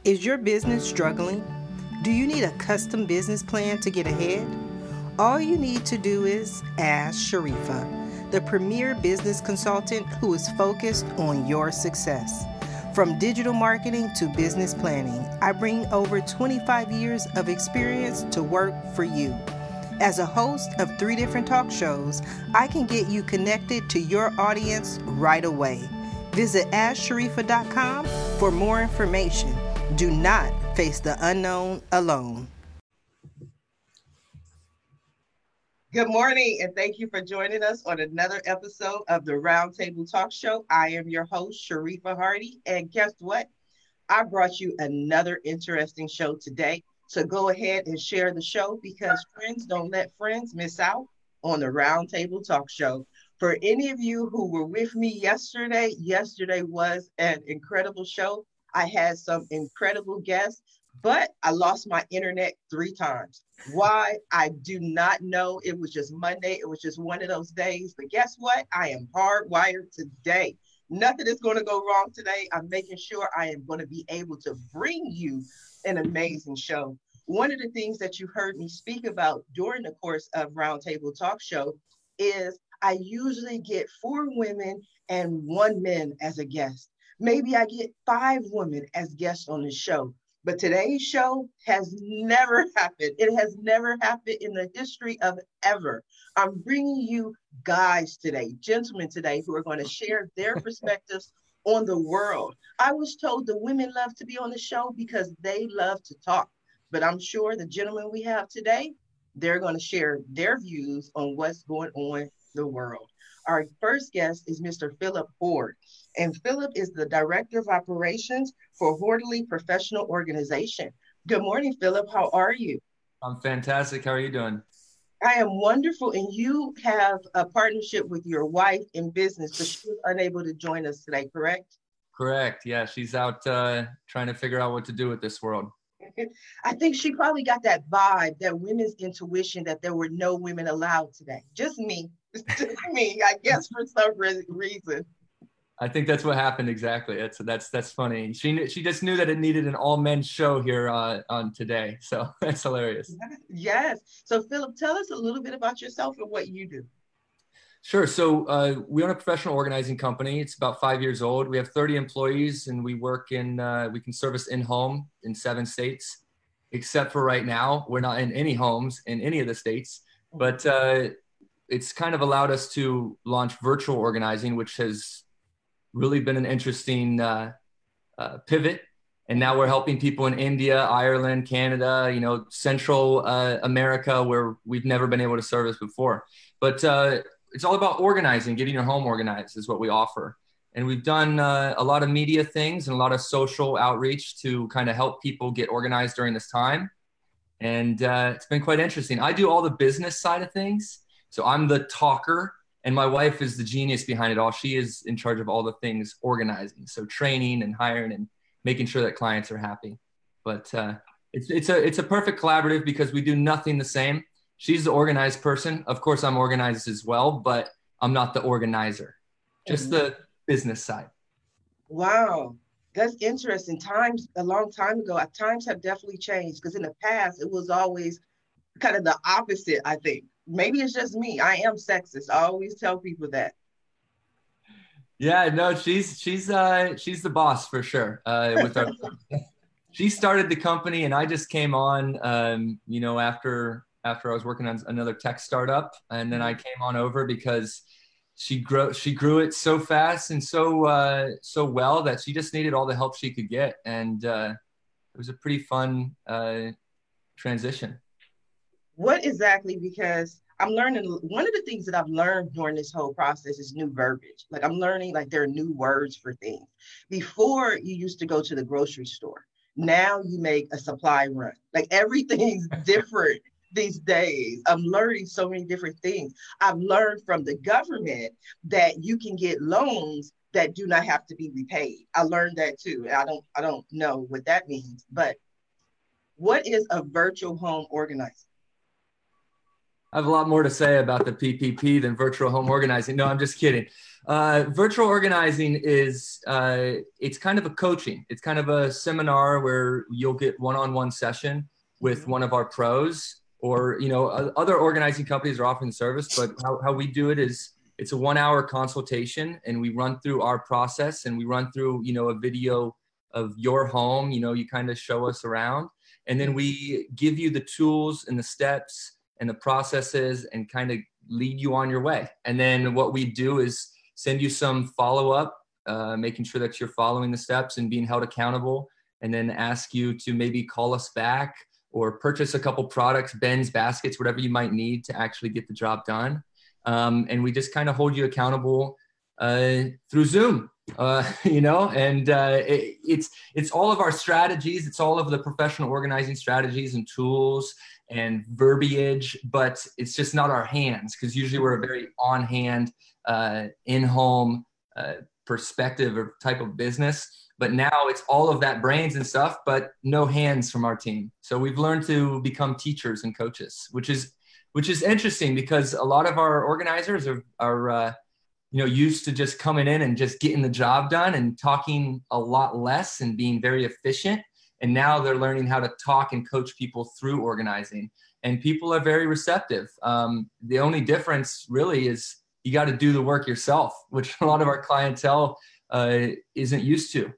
Is your business struggling? Do you need a custom business plan to get ahead? All you need to do is ask Sharifa, the premier business consultant who is focused on your success. From digital marketing to business planning, I bring over 25 years of experience to work for you. As a host of 3 different talk shows, I can get you connected to your audience right away. Visit AskSharifa.com for more information. Do not face the unknown alone. Good morning, and thank you for joining us on another episode of the Roundtable Talk Show. I am your host, Sharifa Hardy, and guess what? I brought you another interesting show today. So go ahead and share the show because friends don't let friends miss out on the Roundtable Talk Show. For any of you who were with me yesterday was an incredible show. I had some incredible guests, but I lost my internet 3 times. Why? I do not know. It was just Monday. It was just one of those days. But guess what? I am hardwired today. Nothing is going to go wrong today. I'm making sure I am going to be able to bring you an amazing show. One of the things that you heard me speak about during the course of Roundtable Talk Show is I usually get 4 women and 1 man as a guest. Maybe I get 5 women as guests on the show. But today's show has never happened. It has never happened in the history of ever. I'm bringing you guys today, gentlemen today, who are going to share their perspectives on the world. I was told the women love to be on the show because they love to talk. But I'm sure the gentlemen we have today, they're going to share their views on what's going on in the world. Our first guest is Mr. Philip Hord. And Philip is the Director of Operations for Hordley Professional Organization. Good morning, Philip. How are you? I'm fantastic. How are you doing? I am wonderful. And you have a partnership with your wife in business, but she was unable to join us today, correct? Correct. Yeah, she's out trying to figure out what to do with this world. I think she probably got that vibe, that women's intuition, that there were no women allowed today. Just me. Just me, I guess, for some reason. I think that's what happened exactly. That's funny. She just knew that it needed an all men's show here on today. So that's hilarious. Yes. So Philip, tell us a little bit about yourself and what you do. Sure. So we own a professional organizing company. It's about 5 years old. We have 30 employees, and we work we can service in-home in 7 states, except for right now. We're not in any homes in any of the states, but it's kind of allowed us to launch virtual organizing, which has really been an interesting pivot. And now we're helping people in India, Ireland, Canada, Central America, where we've never been able to service before. But it's all about organizing, getting your home organized is what we offer. And we've done a lot of media things and a lot of social outreach to kind of help people get organized during this time. And it's been quite interesting. I do all the business side of things. So I'm the talker, and my wife is the genius behind it all. She is in charge of all the things organizing. So training and hiring and making sure that clients are happy. But it's a perfect collaborative because we do nothing the same. She's the organized person. Of course, I'm organized as well, but I'm not the organizer, just the business side. Wow. That's interesting. Times, a long time ago, times have definitely changed because in the past, it was always kind of the opposite, I think. Maybe it's just me. I am sexist. I always tell people that. Yeah, no, she's the boss for sure. She started the company, and I just came on, after I was working on another tech startup, and then I came on over because she grew it so fast and so well that she just needed all the help she could get, and it was a pretty fun transition. What exactly? Because I'm learning, one of the things that I've learned during this whole process is new verbiage. Like I'm learning, like there are new words for things. Before you used to go to the grocery store. Now you make a supply run. Like everything's different these days. I'm learning so many different things. I've learned from the government that you can get loans that do not have to be repaid. I learned that too. I don't know what that means, but what is a virtual home organizer? I have a lot more to say about the PPP than virtual home organizing. No, I'm just kidding. Virtual organizing is, it's kind of a coaching. It's kind of a seminar where you'll get one-on-one session with one of our pros, or, other organizing companies are offering the service, but how we do it is it's a 1 hour consultation, and we run through our process, and we run through, a video of your home, you kind of show us around, and then we give you the tools and the steps and the processes and kind of lead you on your way. And then what we do is send you some follow-up, making sure that you're following the steps and being held accountable, and then ask you to maybe call us back or purchase a couple products, bins, baskets, whatever you might need to actually get the job done. And we just kind of hold you accountable through Zoom, and it's all of our strategies. It's all of the professional organizing strategies and tools and verbiage, but it's just not our hands, because usually we're a very on-hand, in-home perspective or type of business. But now it's all of that brains and stuff, but no hands from our team. So we've learned to become teachers and coaches, which is interesting, because a lot of our organizers are used to just coming in and just getting the job done and talking a lot less and being very efficient. And now they're learning how to talk and coach people through organizing, and people are very receptive. The only difference really is you got to do the work yourself, which a lot of our clientele isn't used to.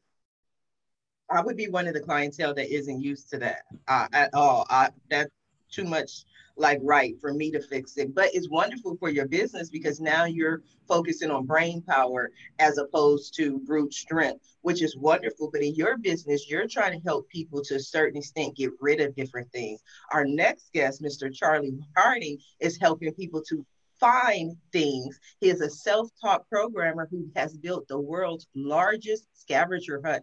I would be one of the clientele that isn't used to that at all. That's too much right for me to fix it. But it's wonderful for your business, because now you're focusing on brain power as opposed to brute strength, which is wonderful. But in your business, you're trying to help people to a certain extent get rid of different things. Our next guest, Mr. Charlie Harding, is helping people to find things. He is a self-taught programmer who has built the world's largest scavenger hunt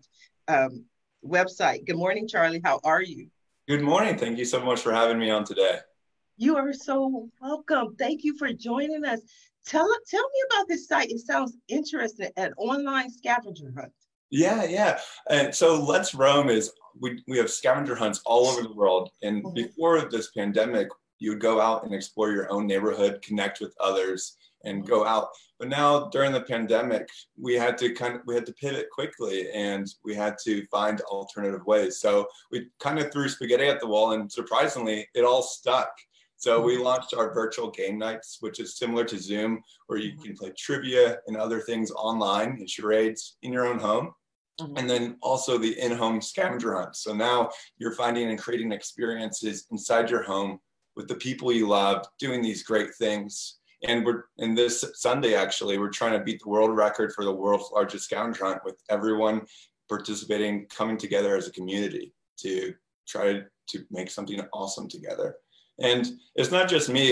website. Good morning, Charlie. How are you? Good morning. Thank you so much for having me on today. You are so welcome. Thank you for joining us. Tell me about this site. It sounds interesting, an online scavenger hunt. Yeah. And so Let's Roam is, we have scavenger hunts all over the world. And before this pandemic, you would go out and explore your own neighborhood, connect with others, and go out. But now during the pandemic, we had to pivot quickly, and we had to find alternative ways. So we kind of threw spaghetti at the wall, and surprisingly, it all stuck. So we launched our virtual game nights, which is similar to Zoom, where you can play trivia and other things online and charades in your own home. And then also the in-home scavenger hunt. So now you're finding and creating experiences inside your home with the people you love, doing these great things. And this Sunday, actually, we're trying to beat the world record for the world's largest scavenger hunt, with everyone participating, coming together as a community to try to make something awesome together. And it's not just me.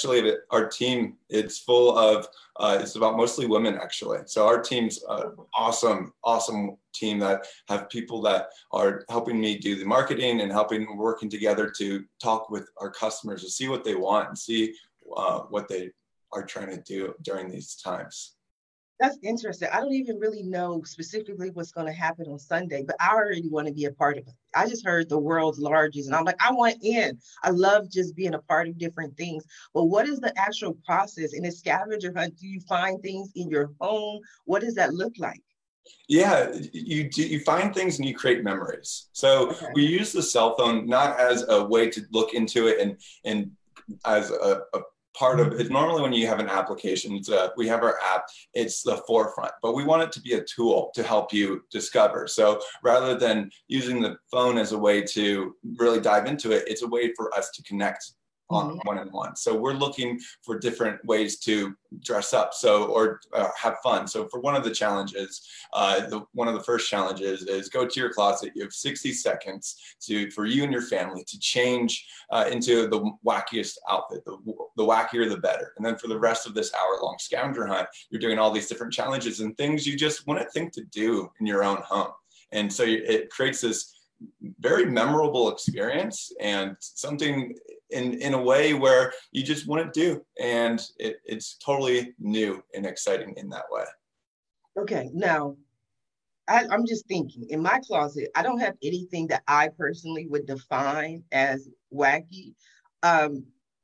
Our team, it's full of, it's about mostly women, actually. So our team's an awesome team that have people that are helping me do the marketing and working together to talk with our customers to see what they want and see what they are trying to do during these times. That's interesting. I don't even really know specifically what's going to happen on Sunday, but I already want to be a part of it. I just heard the world's largest, and I'm like, I want in. I love just being a part of different things. But what is the actual process in a scavenger hunt? Do you find things in your home? What does that look like? Yeah, you find things and you create memories. So we use the cell phone not as a way to look into it and as a part of it. Normally when you have an application, we have our app, it's the forefront, but we want it to be a tool to help you discover. So rather than using the phone as a way to really dive into it, it's a way for us to connect on one-on-one. So we're looking for different ways to dress up, or have fun. So for one of the challenges, one of the first challenges is go to your closet. You have 60 seconds for you and your family to change into the wackiest outfit. The wackier, the better. And then for the rest of this hour-long scavenger hunt, you're doing all these different challenges and things you just wouldn't think to do in your own home. And so it creates this very memorable experience and something in a way where you just wouldn't do. And it's totally new and exciting in that way. Okay, now I'm just thinking, in my closet, I don't have anything that I personally would define as wacky.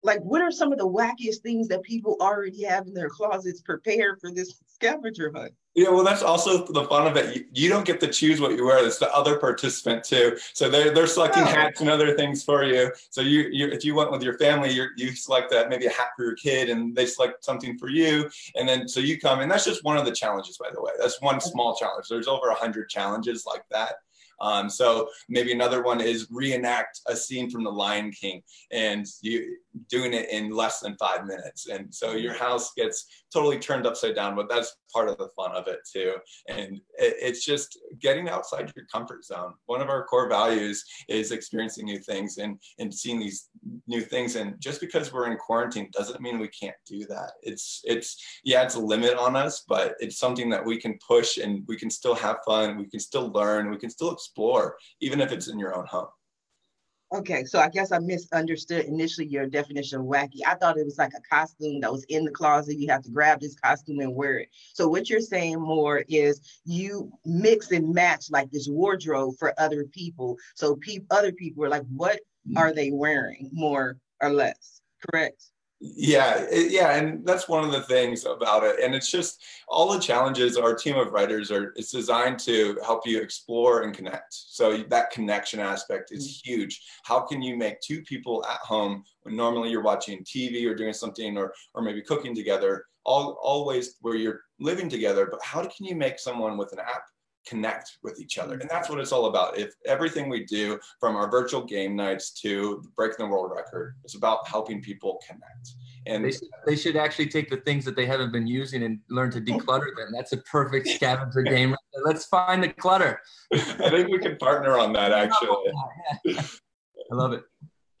Like, what are some of the wackiest things that people already have in their closets prepared for this scavenger hunt? Yeah, well, that's also the fun of it. You don't get to choose what you wear. It's the other participant too. So they're selecting hats and other things for you. So you if you went with your family, you select that maybe a hat for your kid, and they select something for you. And then so you come, and that's just one of the challenges, by the way. That's one small challenge. There's over 100 challenges like that. So maybe another one is reenact a scene from The Lion King, and you doing it in less than 5 minutes. And so your house gets totally turned upside down, but that's part of the fun of it too. And it's just getting outside your comfort zone. One of our core values is experiencing new things and seeing these new things. And just because we're in quarantine doesn't mean we can't do that. It's a limit on us, but it's something that we can push, and we can still have fun. We can still learn. We can still explore, even if it's in your own home. Okay, so I guess I misunderstood initially your definition of wacky. I thought it was like a costume that was in the closet. You have to grab this costume and wear it. So what you're saying more is you mix and match like this wardrobe for other people. So other people are like, what are they wearing, more or less, correct? Yeah, and that's one of the things about it. And it's just all the challenges. Our team of writers it's designed to help you explore and connect. So that connection aspect is huge. How can you make two people at home when normally you're watching TV or doing something or maybe cooking together, always where you're living together, but how can you make someone with an app connect with each other? And that's what it's all about. If everything we do, from our virtual game nights to breaking the world record, is about helping people connect. And they should actually take the things that they haven't been using and learn to declutter them. That's a perfect scavenger game. Let's find the clutter. I think we can partner on that, actually. I love it.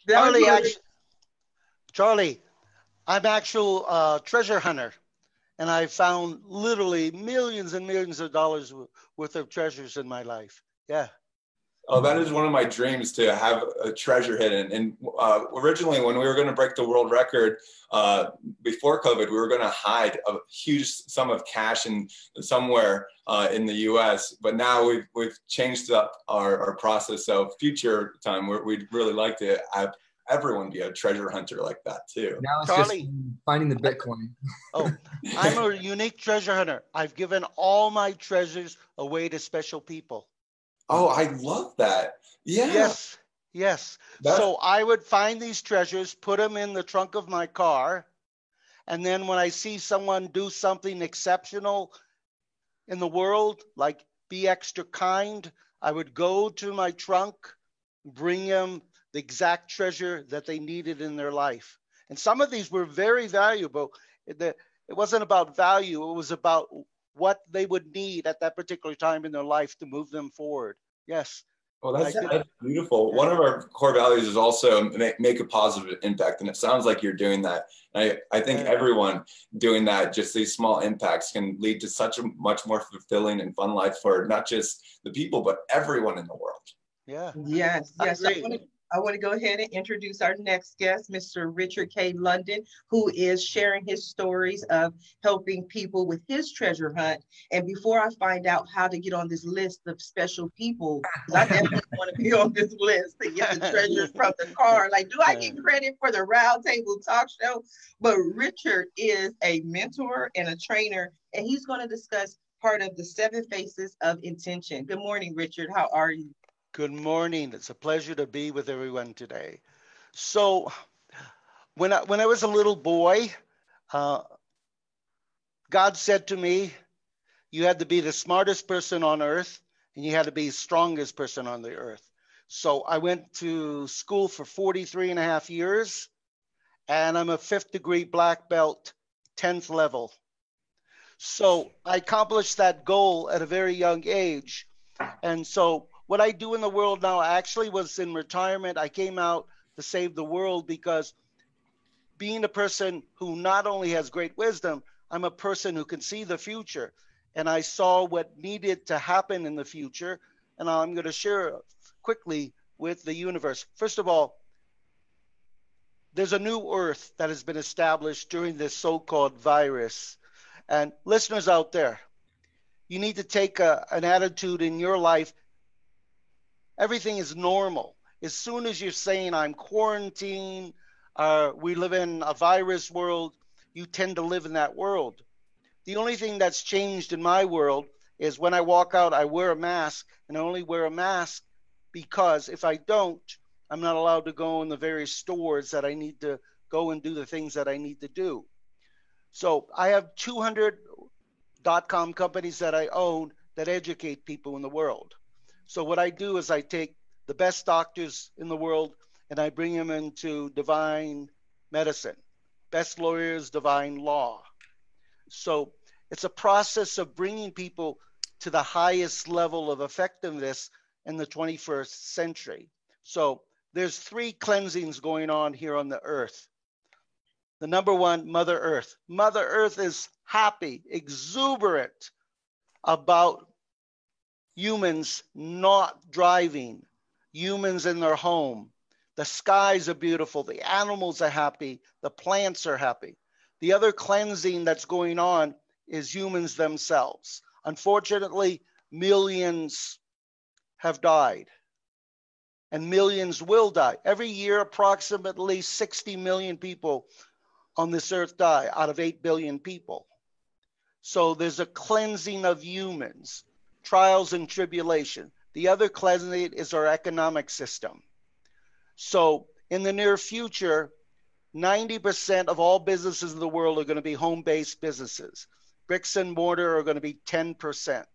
Charlie, I'm actual treasure hunter. And I found literally millions and millions of dollars worth of treasures in my life. Yeah. Oh, that is one of my dreams, to have a treasure hidden. And originally, when we were going to break the world record before COVID, we were going to hide a huge sum of cash somewhere in the U.S. But now we've changed up our process. So future time, we'd really like to have everyone be a treasure hunter like that too. Now it's Charlie, just finding the Bitcoin. I'm a unique treasure hunter. I've given all my treasures away to special people. Oh, I love that. Yeah. Yes. So I would find these treasures, put them in the trunk of my car, and then when I see someone do something exceptional in the world, like be extra kind, I would go to my trunk, bring them the exact treasure that they needed in their life. And some of these were very valuable. It wasn't about value. It was about what they would need at that particular time in their life to move them forward. Yes. Well, that's beautiful. Yeah. One of our core values is also make a positive impact. And it sounds like you're doing that. I think everyone doing that, just these small impacts, can lead to such a much more fulfilling and fun life for not just the people, but everyone in the world. Yeah. Yes. I want to go ahead and introduce our next guest, Mr. Richard K. London, who is sharing his stories of helping people with his treasure hunt. And before I find out how to get on this list of special people, because I definitely want to be on this list to get the treasures from the car. Like, do I get credit for the Round Table Talk Show? But Richard is a mentor and a trainer, and he's going to discuss part of the 7 Faces of Intention. Good morning, Richard. How are you? Good morning. It's a pleasure to be with everyone today. So when I was a little boy, God said to me, you had to be the smartest person on earth, and you had to be the strongest person on the earth. So I went to school for 43 and a half years, and I'm a 5th degree black belt, 10th level. So I accomplished that goal at a very young age. And so what I do in the world now, I actually was in retirement. I came out to save the world, because being a person who not only has great wisdom, I'm a person who can see the future. And I saw what needed to happen in the future. And I'm going to share quickly with the universe. First of all, there's a new earth that has been established during this so-called virus. And listeners out there, you need to take an attitude in your life. Everything is normal. As soon as you're saying, I'm quarantined, We live in a virus world. You tend to live in that world. The only thing that's changed in my world is when I walk out, I wear a mask, and I only wear a mask because if I don't, I'm not allowed to go in the various stores that I need to go and do the things that I need to do. So I have 200 .com companies that I own that educate people in the world. So what I do is I take the best doctors in the world and I bring them into divine medicine, best lawyers, divine law. So it's a process of bringing people to the highest level of effectiveness in the 21st century. So there's 3 cleansings going on here on the earth. The number one, Mother Earth. Mother Earth is happy, exuberant about humans not driving, humans in their home. The skies are beautiful, the animals are happy, the plants are happy. The other cleansing that's going on is humans themselves. Unfortunately, millions have died and millions will die. Every year, approximately 60 million people on this earth die out of 8 billion people. So there's a cleansing of humans, trials and tribulation. The other cleansing is our economic system. So in the near future, 90% of all businesses in the world are going to be home-based businesses. Bricks and mortar are going to be 10%.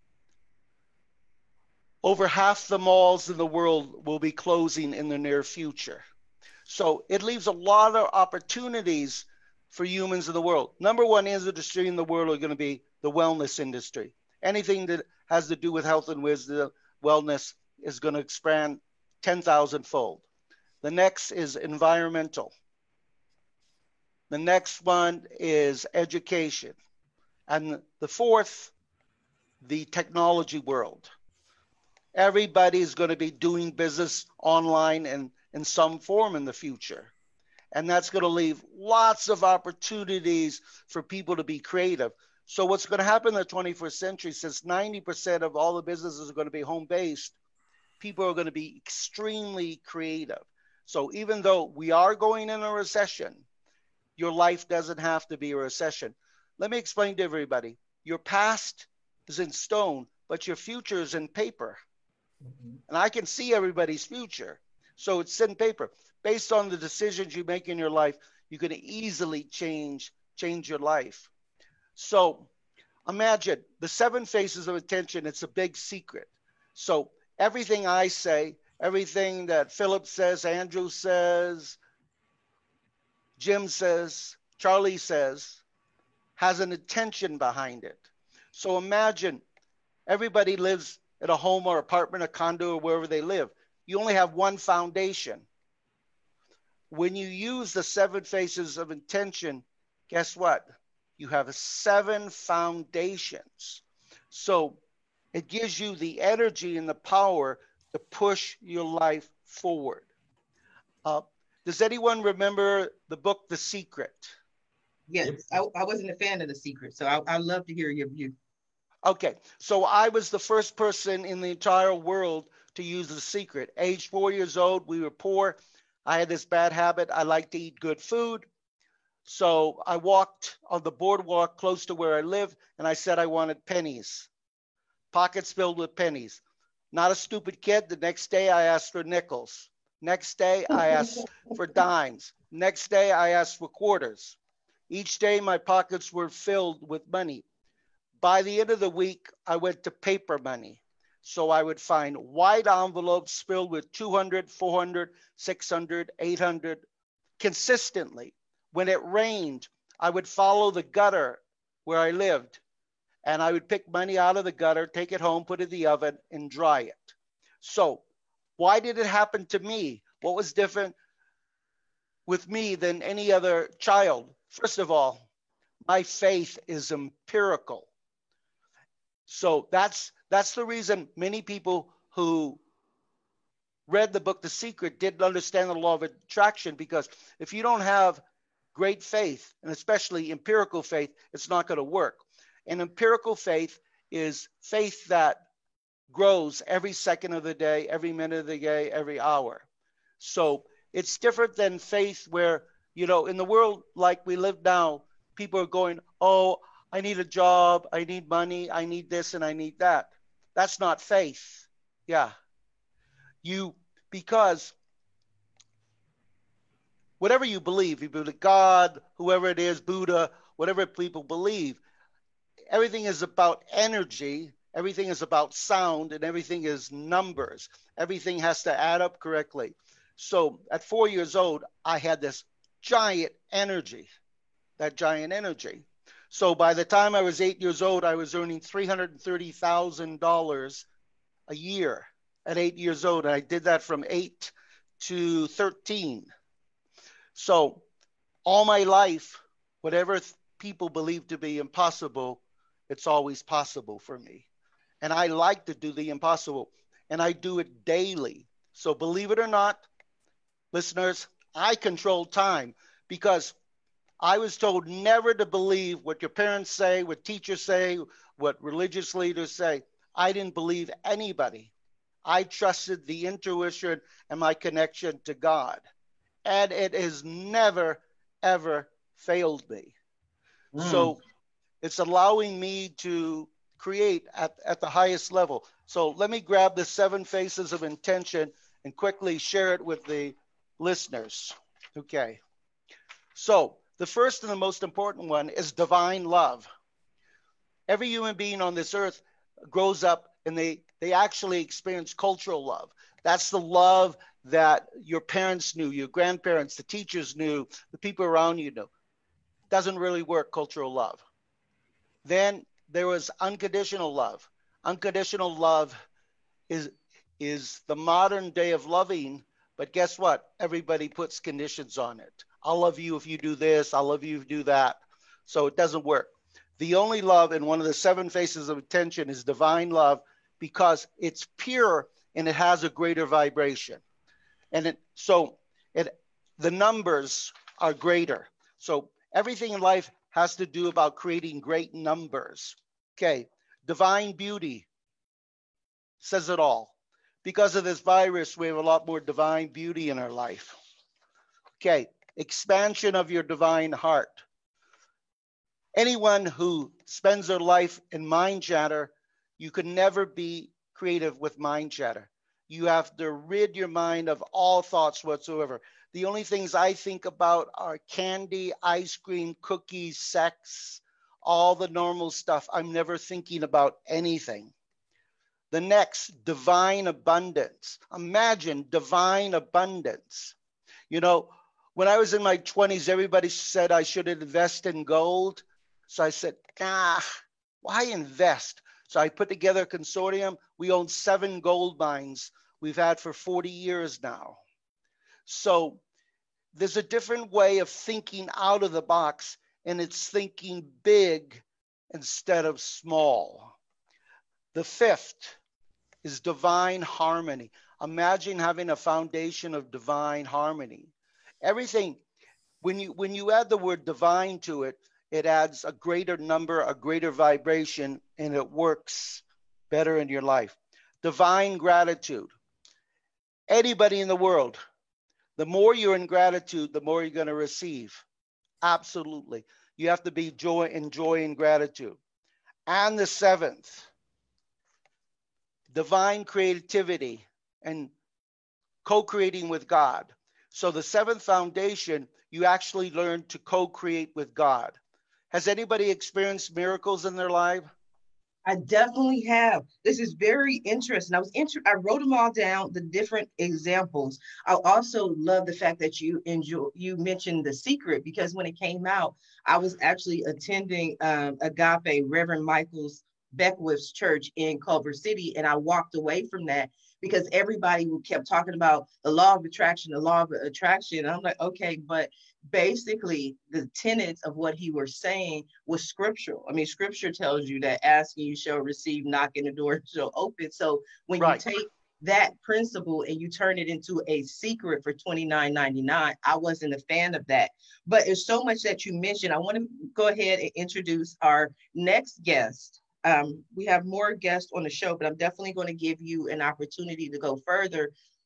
Over half the malls in the world will be closing in the near future. So it leaves a lot of opportunities for humans in the world. Number one industry in the world are going to be the wellness industry. Anything that has to do with health and wisdom, wellness is going to expand 10,000 fold. The next is environmental. The next one is education. And the fourth, the technology world. Everybody's going to be doing business online and in some form in the future. And that's going to leave lots of opportunities for people to be creative. So what's going to happen in the 21st century, since 90% of all the businesses are going to be home-based, people are going to be extremely creative. So even though we are going in a recession, your life doesn't have to be a recession. Let me explain to everybody. Your past is in stone, but your future is in paper. And I can see everybody's future. So it's in paper. Based on the decisions you make in your life, you can easily change your life. So imagine the 7 faces of attention. It's a big secret. So everything I say, everything that Philip says, Andrew says, Jim says, Charlie says, has an intention behind it. So imagine everybody lives in a home or apartment, a condo, or wherever they live. You only have one foundation. When you use the 7 faces of intention, guess what? You have 7 foundations. So it gives you the energy and the power to push your life forward. Does anyone remember the book, The Secret? Yes, I wasn't a fan of The Secret, so I'd love to hear your view. Okay, so I was the first person in the entire world to use The Secret. Age 4 years old, we were poor. I had this bad habit. I like to eat good food. So I walked on the boardwalk close to where I lived, and I said I wanted pennies, pockets filled with pennies. Not a stupid kid. The next day, I asked for nickels. Next day, I asked for dimes. Next day, I asked for quarters. Each day, my pockets were filled with money. By the end of the week, I went to paper money. So I would find white envelopes filled with 200, 400, 600, 800 consistently. When it rained, I would follow the gutter where I lived, and I would pick money out of the gutter, take it home, put it in the oven, and dry it. So why did it happen to me? What was different with me than any other child? First of all, my faith is empirical. So that's the reason many people who read the book, The Secret, didn't understand the law of attraction, because if you don't have great faith, and especially empirical faith, it's not going to work. And empirical faith is faith that grows every second of the day, every minute of the day, every hour. So It's different than faith where, you know, in the world like we live now, people are going, oh, I need a job, I need money, I need this and I need that. That's not faith. Yeah. Because whatever you believe God, whoever it is, Buddha, whatever people believe, everything is about energy, everything is about sound, and everything is numbers. Everything has to add up correctly. So at 4 years old, I had this giant energy, that giant energy. So by the time I was 8 years old, I was earning $330,000 a year at 8 years old. And I did that from 8 to 13. So all my life, whatever people believe to be impossible, it's always possible for me. And I like to do the impossible, and I do it daily. So believe it or not, listeners, I control time because I was told never to believe what your parents say, what teachers say, what religious leaders say. I didn't believe anybody. I trusted the intuition and my connection to God. And it has never, ever failed me. So it's allowing me to create at the highest level. So let me grab the 7 faces of intention and quickly share it with the listeners. Okay. So the first and the most important one is divine love. Every human being on this earth grows up and they actually experience cultural love. That's the love that your parents knew, your grandparents, the teachers knew, the people around you knew. Doesn't really work, cultural love. Then there was unconditional love. Unconditional love is the modern day of loving, but guess what? Everybody puts conditions on it. I'll love you if you do this. I'll love you if you do that. So it doesn't work. The only love in one of the 7 faces of attention is divine love because it's pure and it has a greater vibration. And the numbers are greater. So everything in life has to do about creating great numbers. Okay, divine beauty says it all. Because of this virus, we have a lot more divine beauty in our life. Okay, expansion of your divine heart. Anyone who spends their life in mind chatter, you can never be creative with mind chatter. You have to rid your mind of all thoughts whatsoever. The only things I think about are candy, ice cream, cookies, sex, all the normal stuff. I'm never thinking about anything. The next, divine abundance. Imagine divine abundance. You know, when I was in my 20s, everybody said I should invest in gold. So I said, why invest? So I put together a consortium. We own 7 gold mines we've had for 40 years now. So there's a different way of thinking out of the box, and it's thinking big instead of small. The 5th is divine harmony. Imagine having a foundation of divine harmony. Everything, when you add the word divine to it, it adds a greater number, a greater vibration, and it works better in your life. Divine gratitude. Anybody in the world, the more you're in gratitude, the more you're going to receive. Absolutely. You have to be in joy and gratitude. And the 7th, divine creativity and co-creating with God. So the 7th foundation, you actually learn to co-create with God. Has anybody experienced miracles in their life? I definitely have. This is very interesting. I wrote them all down, the different examples. I also love the fact that you mentioned The Secret, because when it came out, I was actually attending Agape, Reverend Michael's Beckwith's church in Culver City, and I walked away from that because everybody kept talking about the law of attraction, the law of attraction. And I'm like, okay, but basically the tenets of what he was saying was scriptural. I mean, scripture tells you that asking you shall receive, knocking the door shall open. So when you take that principle and you turn it into a secret for $29.99, I wasn't a fan of that. But there's so much that you mentioned. I want to go ahead and introduce our next guest. We have more guests on the show, but I'm definitely going to give you an opportunity to go further.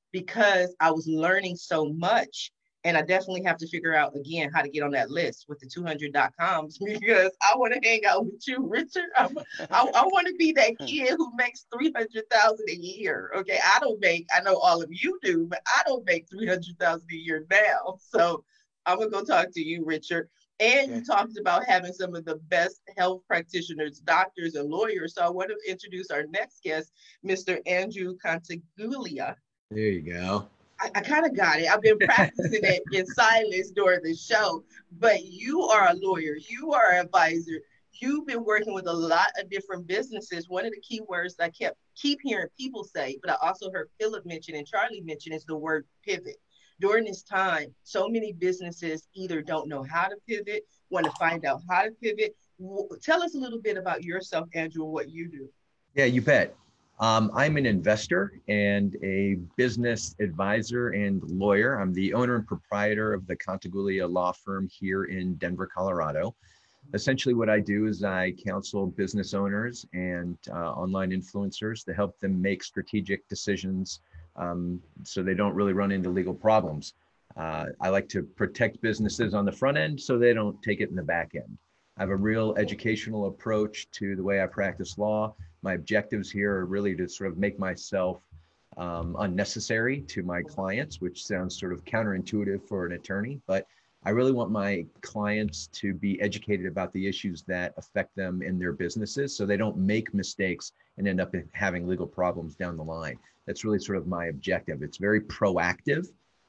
because I was learning so much. And I definitely have to figure out again how to get on that list with the 200.coms because I want to hang out with you, Richard. I want to be that kid who makes 300,000 a year. Okay, I know all of you do, but I don't make 300,000 a year now. So I'm gonna go talk to you, Richard. And you talked about having some of the best health practitioners, doctors, and lawyers. So I want to introduce our next guest, Mr. Andrew Contaguglia. There you go. I kind of got it. I've been practicing it in silence during the show, but you are a lawyer. You are an advisor. You've been working with a lot of different businesses. One of the key words I keep hearing people say, but I also heard Philip mention and Charlie mention is the word pivot. During this time, so many businesses either don't know how to pivot, want to find out how to pivot. Tell us a little bit about yourself, Andrew, and what you do. Yeah, you bet. I'm an investor and a business advisor and lawyer. I'm the owner and proprietor of the Contaguglia Law Firm here in Denver, Colorado. Essentially, what I do is I counsel business owners and online influencers to help them make strategic decisions so they don't really run into legal problems. I like to protect businesses on the front end so they don't take it in the back end. I have a real educational approach to the way I practice law. My objectives here are really to sort of make myself unnecessary to my clients, which sounds sort of counterintuitive for an attorney, but I really want my clients to be educated about the issues that affect them in their businesses so they don't make mistakes and end up having legal problems down the line. That's really sort of my objective. It's very proactive.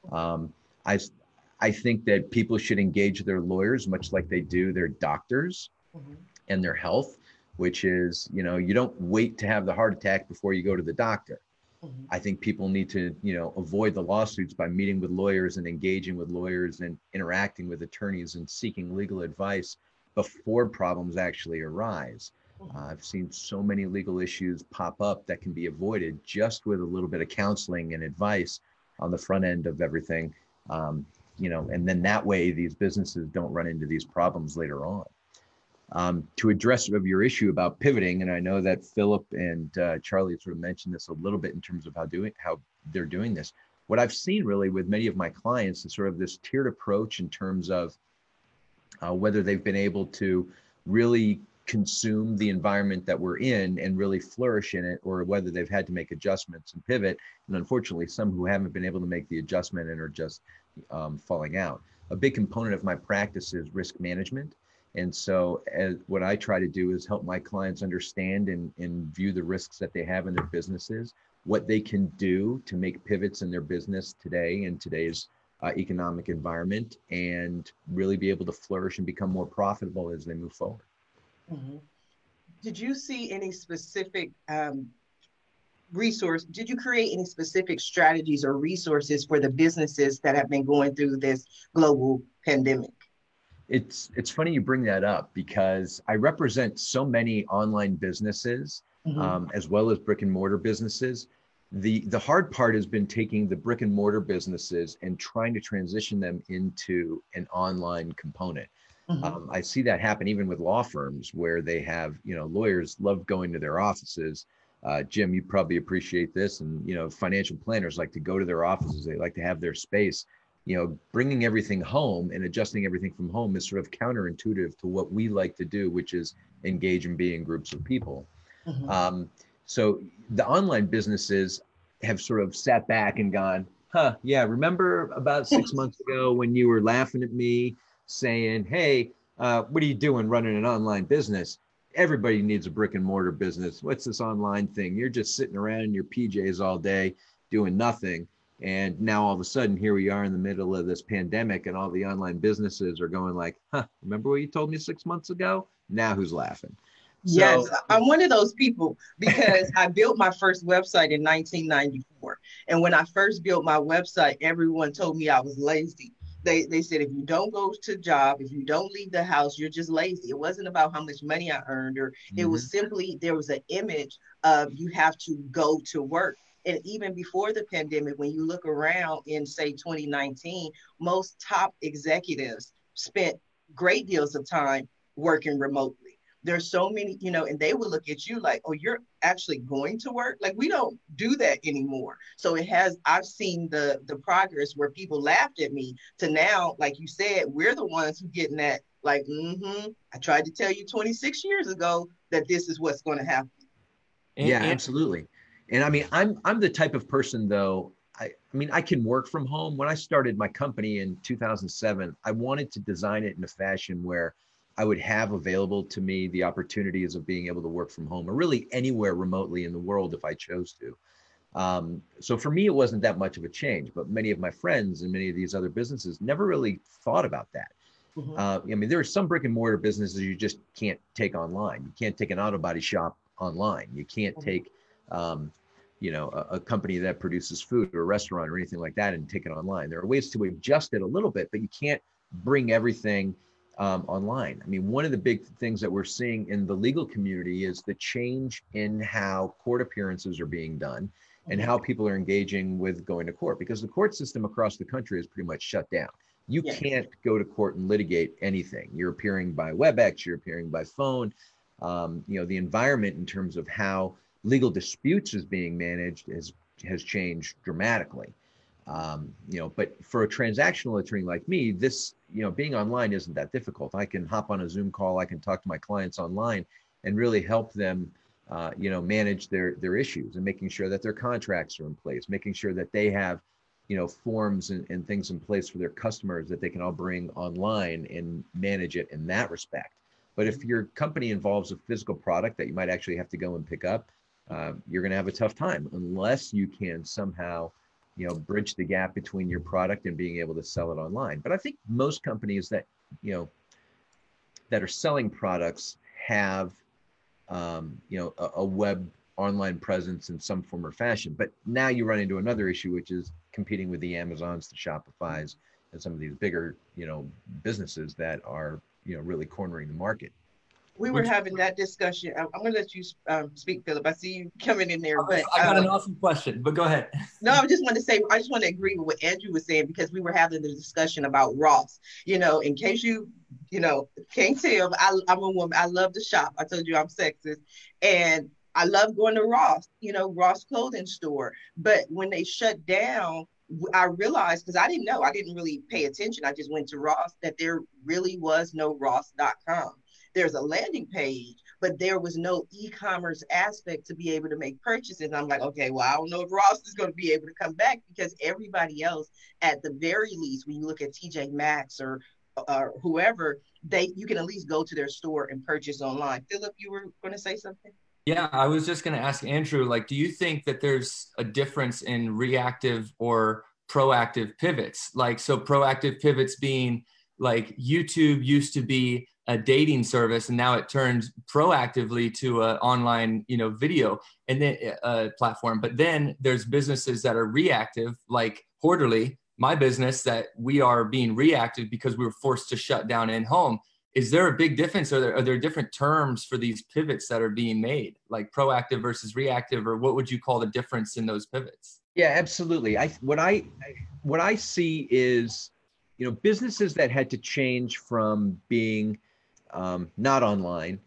I think that people should engage their lawyers much like they do their doctors and their health, which is, you don't wait to have the heart attack before you go to the doctor. I think people need to, avoid the lawsuits by meeting with lawyers and engaging with lawyers and interacting with attorneys and seeking legal advice before problems actually arise. I've seen so many legal issues pop up that can be avoided just with a little bit of counseling and advice on the front end of everything. And then that way these businesses don't run into these problems later on. To address sort of your issue about pivoting, and I know that Philip and Charlie sort of mentioned this a little bit in terms of how they're doing this. What I've seen really with many of my clients is sort of this tiered approach in terms of whether they've been able to really consume the environment that we're in and really flourish in it, or whether they've had to make adjustments and pivot. And unfortunately, some who haven't been able to make the adjustment and are just falling out. A big component of my practice is risk management. And so what I try to do is help my clients understand and view the risks that they have in their businesses, what they can do to make pivots in their business today in today's economic environment, and really be able to flourish and become more profitable as they move forward. Did you see any specific resource? Did you create any specific strategies or resources for the businesses that have been going through this global pandemic? It's funny you bring that up because I represent so many online businesses as well as brick and mortar businesses. The hard part has been taking the brick and mortar businesses and trying to transition them into an online component. I see that happen even with law firms where they have, lawyers love going to their offices. Jim, you probably appreciate this. And, financial planners like to go to their offices. They like to have their space. Bringing everything home and adjusting everything from home is sort of counterintuitive to what we like to do, which is engage and be in groups of people. So the online businesses have sort of sat back and gone, yeah, remember about 6 months ago when you were laughing at me saying, hey, what are you doing running an online business? Everybody needs a brick and mortar business. What's this online thing? You're just sitting around in your PJs all day doing nothing. And now all of a sudden, here we are in the middle of this pandemic and all the online businesses are going like, remember what you told me 6 months ago? Now who's laughing? Yes, I'm one of those people because I built my first website in 1994. And when I first built my website, everyone told me I was lazy. They said, if you don't go to job, if you don't leave the house, you're just lazy. It wasn't about how much money I earned, or it was simply, there was an image of you have to go to work. And even before the pandemic, when you look around in, say, 2019, most top executives spent great deals of time working remotely. there's so many, and they would look at you like, oh, you're actually going to work. Like, we don't do that anymore. So I've seen the progress where people laughed at me to now, like you said, we're the ones who getting that, like, I tried to tell you 26 years ago that this is what's going to happen. Yeah, absolutely. And I mean, I'm the type of person, though, I mean, I can work from home. When I started my company in 2007, I wanted to design it in a fashion where I would have available to me the opportunities of being able to work from home or really anywhere remotely in the world if I chose to. So for me, it wasn't that much of a change, but many of my friends and many of these other businesses never really thought about that. I mean, there are some brick and mortar businesses you just can't take online. You can't take an auto body shop online. You can't take, a company that produces food or a restaurant or anything like that and take it online. There are ways to adjust it a little bit, but you can't bring everything online. I mean, one of the big things that we're seeing in the legal community is the change in how court appearances are being done and how people are engaging with going to court, because the court system across the country is pretty much shut down. You can't go to court and litigate anything. You're appearing by WebEx, you're appearing by phone. The environment in terms of how legal disputes is being managed has changed dramatically. But for a transactional attorney like me, this, being online isn't that difficult. I can hop on a Zoom call, I can talk to my clients online and really help them, manage their issues and making sure that their contracts are in place, making sure that they have, forms and things in place for their customers that they can all bring online and manage it in that respect. But if your company involves a physical product that you might actually have to go and pick up, you're going to have a tough time unless you can somehow, bridge the gap between your product and being able to sell it online. But I think most companies that, that are selling products have, a web online presence in some form or fashion. But now you run into another issue, which is competing with the Amazons, the Shopifys, and some of these bigger, businesses that are, really cornering the market. We were having that discussion. I'm going to let you speak, Philip. I see you coming in there. But I got an awesome question, but go ahead. No, I just want to agree with what Andrew was saying, because we were having the discussion about Ross. In case you, can't tell, I'm a woman. I love to shop. I told you I'm sexist. And I love going to Ross, Ross clothing store. But when they shut down, I realized, because I didn't know, I didn't really pay attention. I just went to Ross, that there really was no Ross.com. There's a landing page, but there was no e-commerce aspect to be able to make purchases. And I'm like, okay, well, I don't know if Ross is going to be able to come back, because everybody else, at the very least, when you look at TJ Maxx or whoever, you can at least go to their store and purchase online. Philip, you were going to say something? Yeah, I was just going to ask Andrew, do you think that there's a difference in reactive or proactive pivots? So proactive pivots being like YouTube used to be a dating service, and now it turns proactively to an online, video and then platform. But then there's businesses that are reactive, like Horderly, my business, that we are being reactive because we were forced to shut down in home. Is there a big difference? Are there different terms for these pivots that are being made, like proactive versus reactive, or what would you call the difference in those pivots? Yeah, absolutely. What I see is, businesses that had to change from being not online,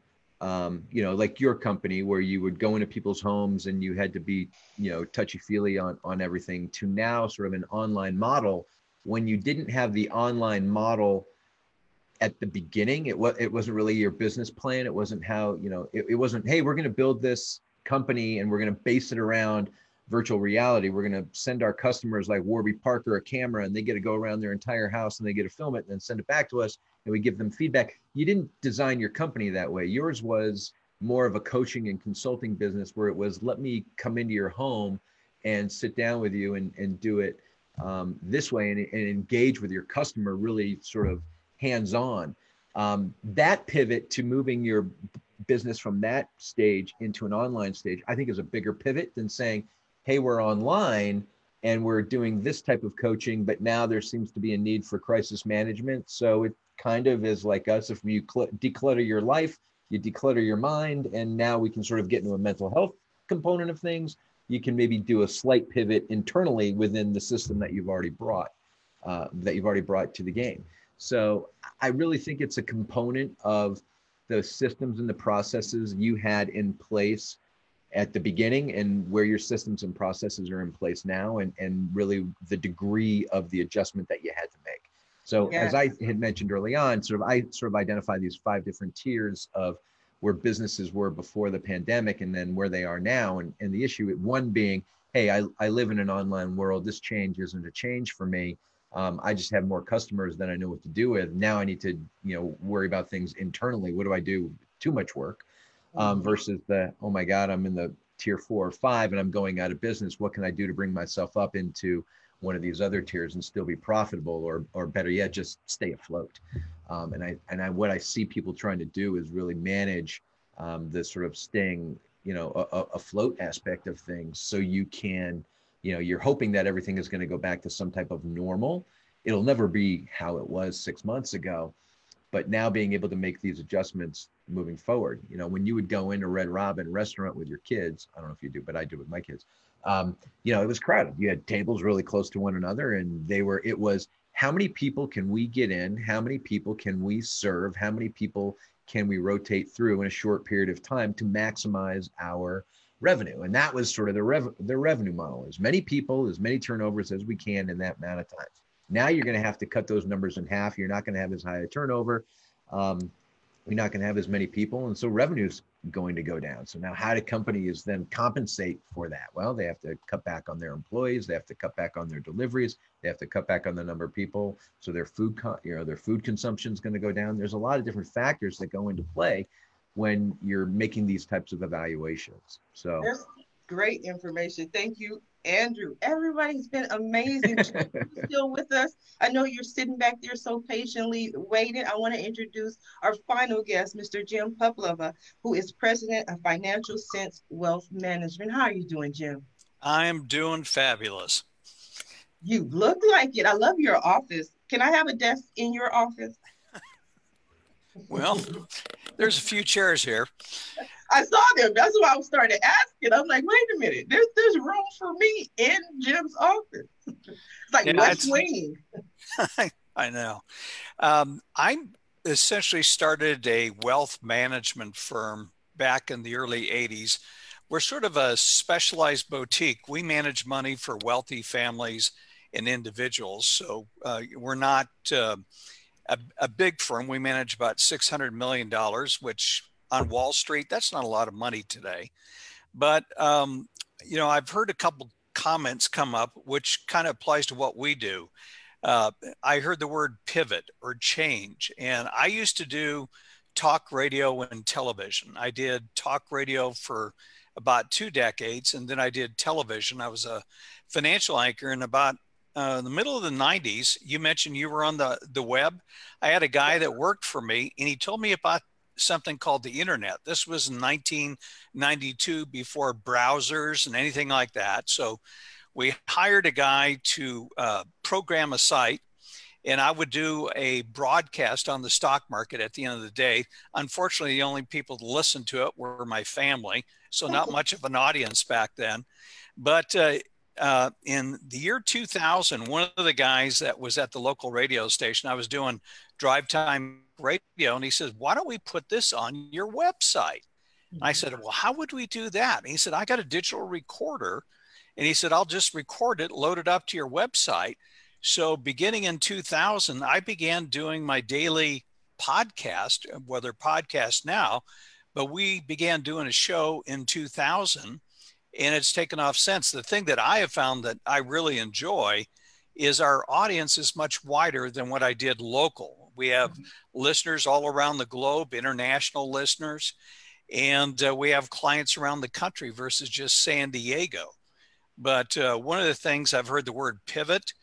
like your company, where you would go into people's homes and you had to be, touchy-feely on everything, to now sort of an online model. When you didn't have the online model at the beginning, it wasn't really your business plan. It wasn't how, it wasn't, hey, we're going to build this company and we're going to base it around virtual reality. We're going to send our customers like Warby Parker a camera, and they get to go around their entire house and they get to film it and then send it back to us, and we give them feedback. You didn't design your company that way. Yours was more of a coaching and consulting business, where it was, let me come into your home and sit down with you and do it this way, and engage with your customer really sort of hands-on. That pivot to moving your business from that stage into an online stage, I think, is a bigger pivot than saying, hey, we're online and we're doing this type of coaching, but now there seems to be a need for crisis management. So it kind of is like us. If you declutter your life, you declutter your mind, and now we can sort of get into a mental health component of things. You can maybe do a slight pivot internally within the system that you've already brought to the game. So I really think it's a component of the systems and the processes you had in place at the beginning and where your systems and processes are in place now, and really the degree of the adjustment that you had to make. So as I had mentioned early on, I identify these 5 different tiers of where businesses were before the pandemic and then where they are now. And the issue with one being, hey, I live in an online world. This change isn't a change for me. I just have more customers than I know what to do with. Now I need to, worry about things internally. What do I do? Too much work versus the, oh my God, I'm in the tier 4 or 5 and I'm going out of business. What can I do to bring myself up into one of these other tiers and still be profitable, or better yet, just stay afloat? What I see people trying to do is really manage the sort of staying, afloat aspect of things. So you can, you're hoping that everything is going to go back to some type of normal. It'll never be how it was 6 months ago, but now being able to make these adjustments moving forward. When you would go into Red Robin restaurant with your kids, I don't know if you do, but I do with my kids. It was crowded. You had tables really close to one another, and it was, how many people can we get in? How many people can we serve? How many people can we rotate through in a short period of time to maximize our revenue? And that was sort of the revenue model: as many people, as many turnovers as we can in that amount of time. Now you're going to have to cut those numbers in half. You're not going to have as high a turnover. You're not going to have as many people. And so revenue's going to go down. So now how do companies then compensate for that? Well, they have to cut back on their employees. They have to cut back on their deliveries. They have to cut back on the number of people. So their food consumption is going to go down. There's a lot of different factors that go into play when you're making these types of evaluations. So there's great information. Thank you, Andrew. Everybody's been amazing. Still with us. I know you're sitting back there so patiently waiting. I want to introduce our final guest, Mr. Jim Puplova, who is president of Financial Sense Wealth Management. How are you doing, Jim? I am doing fabulous. You look like it. I love your office. Can I have a desk in your office? Well, there's a few chairs here. I saw them. That's why I started asking. I'm like, wait a minute. There's room for me in Jim's office. It's like West Wing. I know. I essentially started a wealth management firm back in the early 80s. We're sort of a specialized boutique. We manage money for wealthy families and individuals. So we're not a big firm. We manage about $600 million, which on Wall Street, that's not a lot of money today. But, I've heard a couple comments come up, which kind of applies to what we do. I heard the word pivot or change. And I used to do talk radio and television. I did talk radio for about 2 decades, and then I did television. I was a financial anchor in about the middle of the 90s. You mentioned you were on the web. I had a guy that worked for me, and he told me about something called the internet. This was in 1992, before browsers and anything like that. So we hired a guy to program a site, and I would do a broadcast on the stock market at the end of the day. Unfortunately, the only people to listen to it were my family, so not much of an audience back then. But in the year 2000, one of the guys that was at the local radio station, I was doing drive time radio, and he said, why don't we put this on your website? And I said, well, how would we do that? And he said, I got a digital recorder. And he said, I'll just record it, load it up to your website. So beginning in 2000, I began doing my daily podcast, whether podcast now, but we began doing a show in 2000, and it's taken off since. The thing that I have found that I really enjoy is our audience is much wider than what I did local. We have listeners all around the globe, international listeners, and we have clients around the country versus just San Diego. But one of the things, I've heard the word pivot.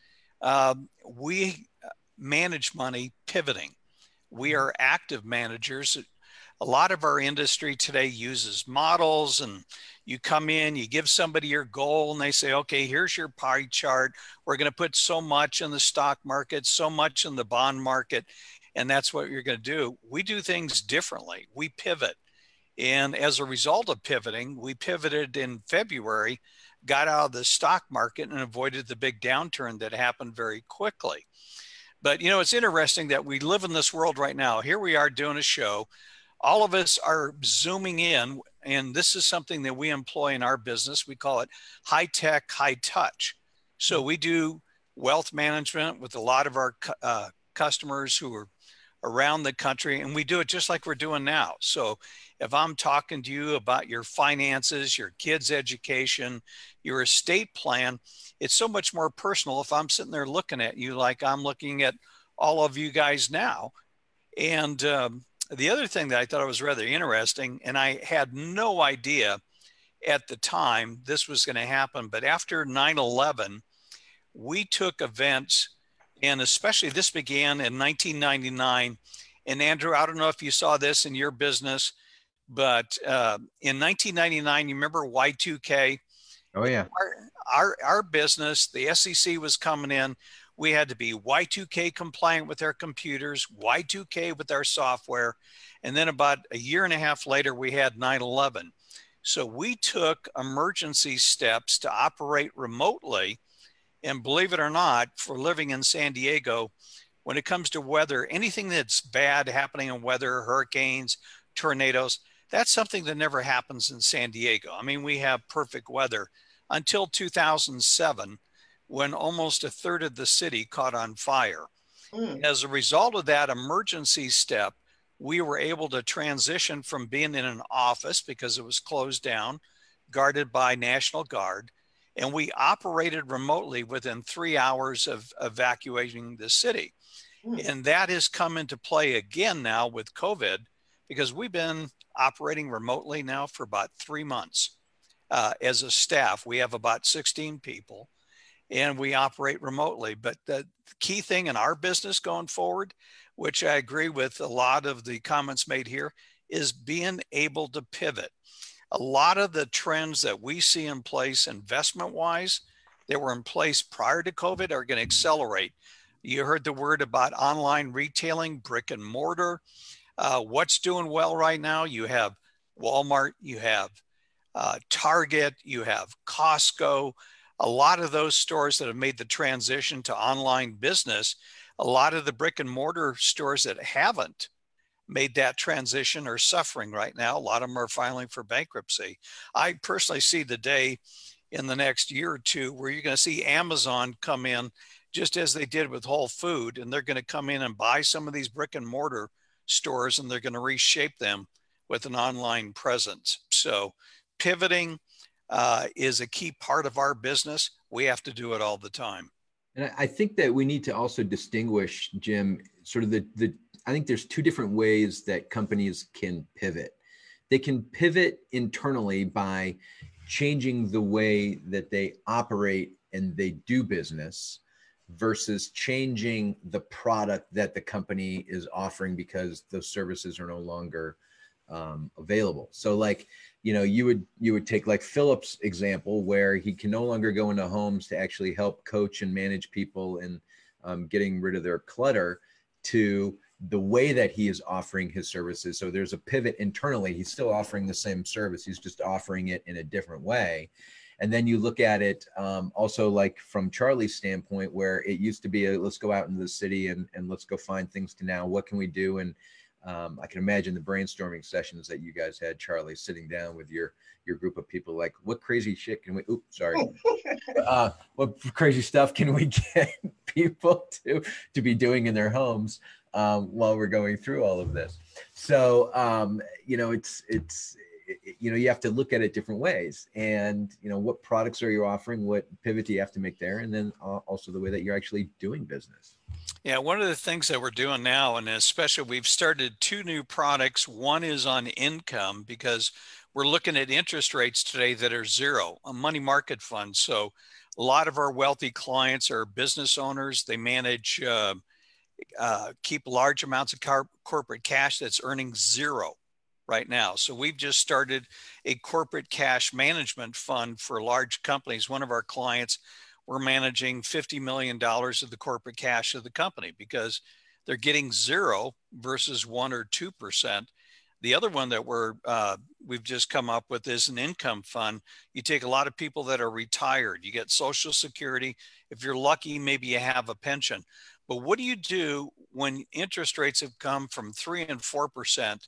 We manage money pivoting. We are active managers. A lot of our industry today uses models, and you come in, you give somebody your goal, and they say, okay, here's your pie chart. We're going to put so much in the stock market, so much in the bond market, and that's what you're going to do. We do things differently. We pivot. And as a result of pivoting, we pivoted in February, got out of the stock market and avoided the big downturn that happened very quickly. But, it's interesting that we live in this world right now. Here we are doing a show. all of us are zooming in, and this is something that we employ in our business. We call it high tech, high touch. So we do wealth management with a lot of our customers who are around the country, and we do it just like we're doing now. So if I'm talking to you about your finances, your kids' education, your estate plan, it's so much more personal if I'm sitting there looking at you like I'm looking at all of you guys now. And the other thing that I thought was rather interesting, and I had no idea at the time this was going to happen, but after 9/11, we took events, and especially this began in 1999. And Andrew, I don't know if you saw this in your business, but in 1999, you remember Y2K? Oh yeah. Our business, the SEC was coming in. We had to be Y2K compliant with our computers, Y2K with our software. And then about a year and a half later, we had 9/11. So we took emergency steps to operate remotely. And believe it or not, for living in San Diego, when it comes to weather, anything that's bad happening in weather, hurricanes, tornadoes, that's something that never happens in San Diego. I mean, we have perfect weather until 2007, when almost a third of the city caught on fire. As a result of that emergency step, we were able to transition from being in an office because it was closed down, guarded by National Guard, and we operated remotely within 3 hours of evacuating the city. And that has come into play again now with COVID, because we've been operating remotely now for about 3 months. As a staff, we have about 16 people, and we operate remotely. But the key thing in our business going forward, which I agree with a lot of the comments made here, is being able to pivot. A lot of the trends that we see in place investment-wise that were in place prior to COVID are going to accelerate. You heard the word about online retailing, brick and mortar. What's doing well right now? You have Walmart, you have Target, you have Costco, a lot of those stores that have made the transition to online business. A lot of the brick and mortar stores that haven't made that transition are suffering right now. A lot of them are filing for bankruptcy. I personally see the day in the next year or two where you're going to see Amazon come in, just as they did with Whole Food, and they're going to come in and buy some of these brick and mortar stores, and they're going to reshape them with an online presence. So pivoting is a key part of our business. We have to do it all the time. And I think that we need to also distinguish, Jim, sort of I think there's two different ways that companies can pivot. They can pivot internally by changing the way that they operate and they do business versus changing the product that the company is offering because those services are no longer available. So like, you would take like Philip's example where he can no longer go into homes to actually help coach and manage people in getting rid of their clutter, to the way that he is offering his services. So there's a pivot internally. He's still offering the same service. He's just offering it in a different way. And then you look at it also like from Charlie's standpoint, where it used to be, let's go out into the city and let's go find things to now. What can we do? And I can imagine the brainstorming sessions that you guys had, Charlie, sitting down with your group of people, like what crazy shit can we, what crazy stuff can we get people to be doing in their homes while we're going through all of this. So, you have to look at it different ways, and what products are you offering, what pivot do you have to make there, and then also the way that you're actually doing business. Yeah, one of the things that we're doing now, and especially we've started 2 new products. One is on income, because we're looking at interest rates today that are zero, a money market fund. So a lot of our wealthy clients are business owners. They manage, keep large amounts of corporate cash that's earning zero right now. So we've just started a corporate cash management fund for large companies. One of our clients, we're managing $50 million of the corporate cash of the company because they're getting zero versus 1 or 2%. The other one that we've just come up with is an income fund. You take a lot of people that are retired, you get Social Security. If you're lucky, maybe you have a pension. But what do you do when interest rates have come from 3 and 4%,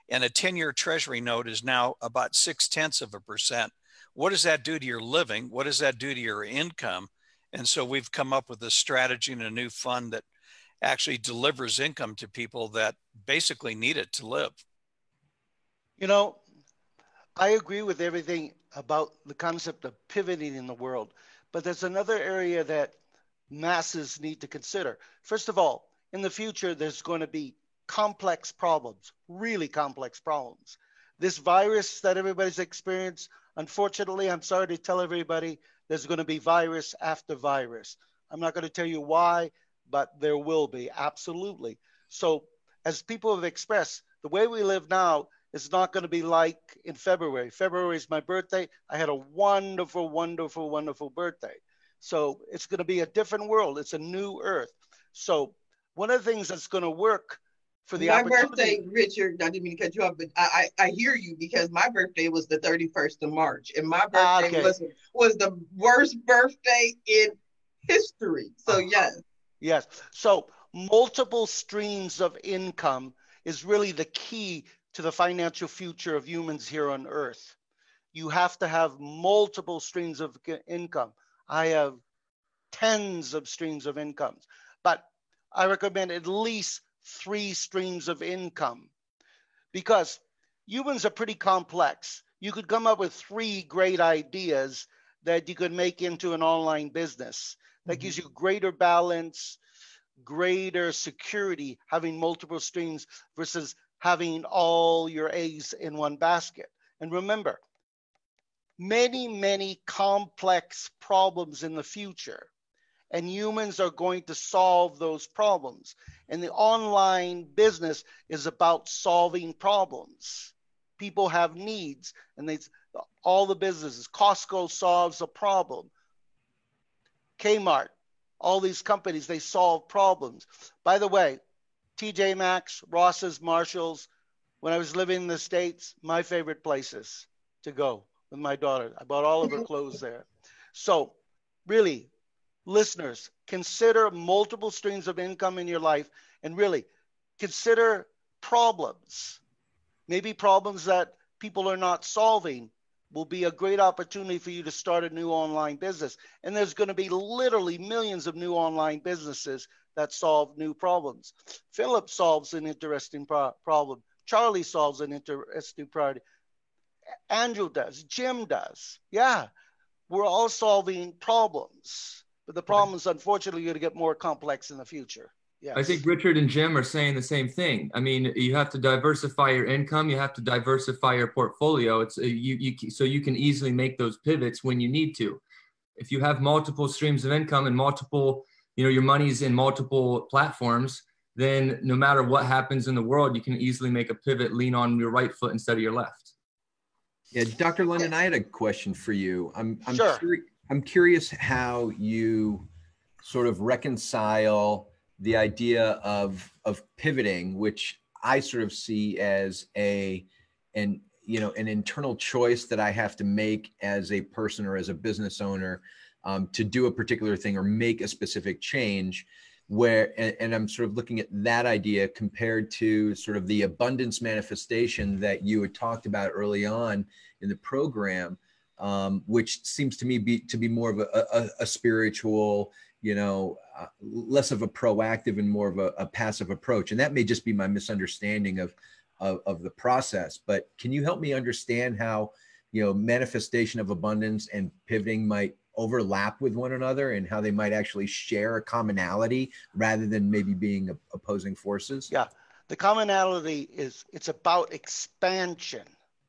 and a 10-year treasury note is now about 0.6%. What does that do to your living? What does that do to your income? And so we've come up with a strategy and a new fund that actually delivers income to people that basically need it to live. You know, I agree with everything about the concept of pivoting in the world, but there's another area that masses need to consider. First of all, in the future, there's going to be complex problems, really complex problems. This virus that everybody's experienced, unfortunately, I'm sorry to tell everybody, there's going to be virus after virus. I'm not going to tell you why, but there will be, absolutely. So as people have expressed, the way we live now is not going to be like in February. February is my birthday. I had a wonderful, wonderful, wonderful birthday. So it's going to be a different world. It's a new earth. So one of the things that's going to work for the my birthday, Richard, I didn't mean to cut you off, but I hear you, because my birthday was the 31st of March, and my birthday was the worst birthday in history. So yes. Yes. So multiple streams of income is really the key to the financial future of humans here on Earth. You have to have multiple streams of income. I have tens of streams of incomes, but I recommend at least 3 streams of income, because humans are pretty complex. You could come up with 3 great ideas that you could make into an online business that gives you greater balance, greater security, having multiple streams versus having all your eggs in one basket. And remember, many, many complex problems in the future, and humans are going to solve those problems. And the online business is about solving problems. People have needs, and all the businesses, Costco solves a problem. Kmart, all these companies, they solve problems. By the way, TJ Maxx, Ross's, Marshalls, when I was living in the States, my favorite places to go with my daughter. I bought all of her clothes there. So really, listeners, consider multiple streams of income in your life, and really consider problems. Maybe problems that people are not solving will be a great opportunity for you to start a new online business. And there's going to be literally millions of new online businesses that solve new problems. Philip solves an interesting problem. Charlie solves an interesting problem. Andrew does. Jim does. Yeah, we're all solving problems. But the problems, unfortunately, are going to get more complex in the future. Yes. I think Richard and Jim are saying the same thing. I mean, you have to diversify your income. You have to diversify your portfolio. It's so you can easily make those pivots when you need to. If you have multiple streams of income and multiple, your money's in multiple platforms, then no matter what happens in the world, you can easily make a pivot, lean on your right foot instead of your left. Yeah, Dr. London, I had a question for you. Sure. I'm curious how you sort of reconcile the idea of pivoting, which I sort of see as an internal choice that I have to make as a person or as a business owner to do a particular thing or make a specific change, and I'm sort of looking at that idea compared to sort of the abundance manifestation that you had talked about early on in the program, which seems to me to be more of a spiritual, less of a proactive and more of a passive approach. And that may just be my misunderstanding of the process. But can you help me understand how, manifestation of abundance and pivoting might overlap with one another and how they might actually share a commonality rather than maybe being opposing forces? Yeah, the commonality is it's about expansion.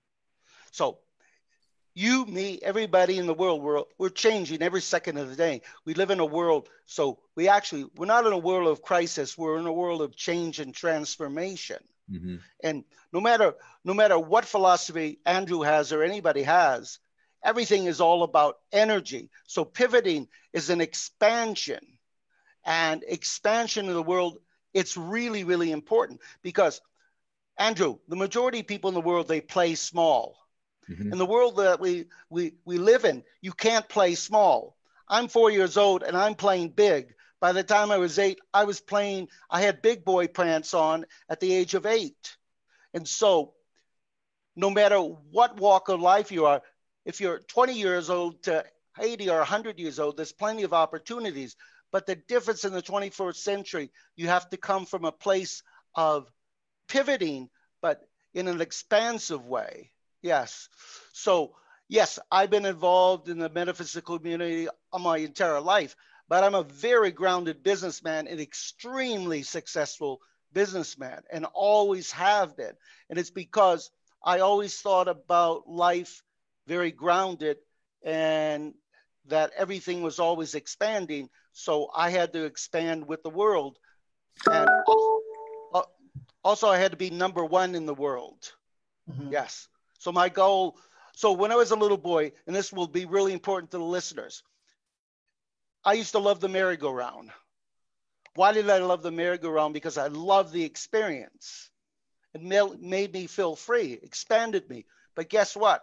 So you, me, everybody in the world, we're changing every second of the day. We live in a world, so we're not in a world of crisis. We're in a world of change and transformation. Mm-hmm. And no matter what philosophy Andrew has or anybody has, everything is all about energy. So pivoting is an expansion, and expansion of the world, it's really, really important because, Andrew, the majority of people in the world, they play small. Mm-hmm. In the world that we live in, you can't play small. I'm 4 years old and I'm playing big. By the time I was 8, I had big boy pants on at the age of 8. And so no matter what walk of life you are, if you're 20 years old to 80 or 100 years old, there's plenty of opportunities. But the difference in the 21st century, you have to come from a place of pivoting, but in an expansive way. Yes. So, yes, I've been involved in the metaphysical community all my entire life, but I'm a very grounded businessman, an extremely successful businessman, and always have been. And it's because I always thought about life very grounded, and that everything was always expanding. So I had to expand with the world. And also I had to be number one in the world. Mm-hmm. Yes. So my goal, so when I was a little boy, and this will be really important to the listeners, I used to love the merry-go-round. Why did I love the merry-go-round? Because I loved the experience. It made me feel free, expanded me. But guess what?